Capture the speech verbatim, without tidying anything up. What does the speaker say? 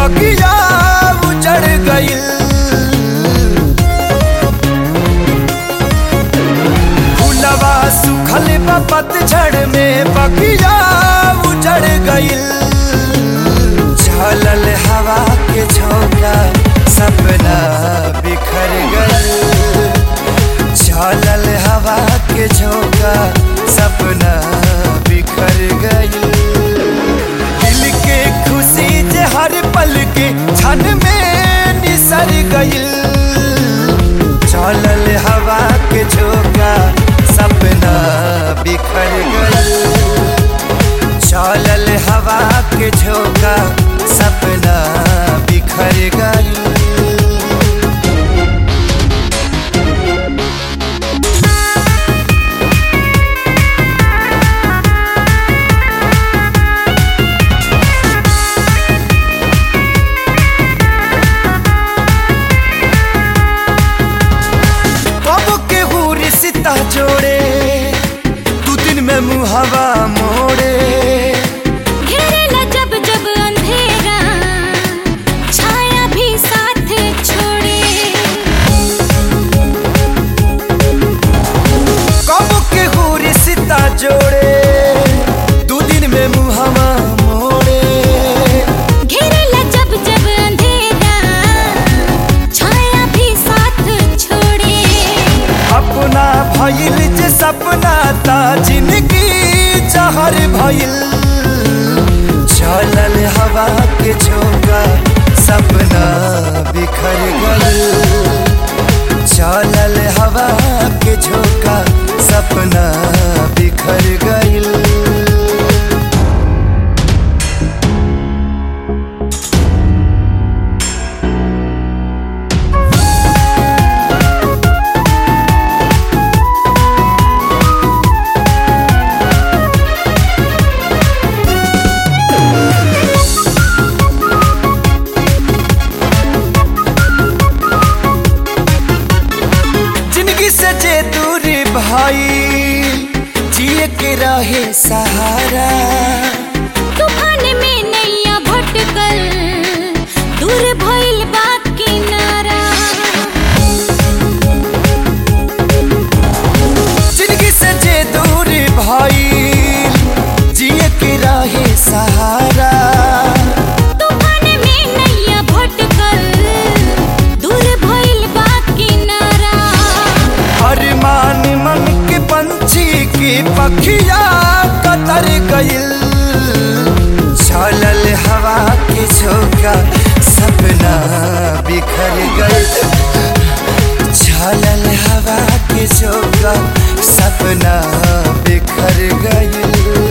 बगिया उजड़ गइल। फूलवा सुखल बा पतझड़ में बगिया उजड़ गइल। झलल हवा के झोंका सपना बिखर गइल। झलल हवा के झोंका सपना बिखर गइल। दिल के खुशी जे हर पल के क्षण में निसर गइल। झलल हवा के झोंका सपना बिखर गइल। झलल हवा के झोंका सपना बिखर गइल। जोड़े तू दिन में मुहावा मोड़े। घेरेला जब जब अंधेरा छाया भी साथ छोड़े। कब के हो रिश्ता जोड़े तू दिन में मुहावा मोड़े। घेरेला जब जब अंधेरा छाया भी साथ छोड़े। अपना भइल जे सपना ता जिंदगी जहर भइल। झलल हवा के झोंका सपना बिखर गइल। झलल हवा के झोंका सपना बिखर गइल। से जे दूरी भाई जिए के रहे सहारा। तूफान में नैया भटकल दूर भइल बा किनारा। जिंदगी से जे दूरी भाई जिए के रहे सहारा। तूफान में नैया भटकल दूर भइल बा किनारा। अरमान मन के पंछी की पखिया कतर गइल। झलल हवा के झोंका सपना बिखर गइल। झलल हवा के झोंका सपना बिखर गइल।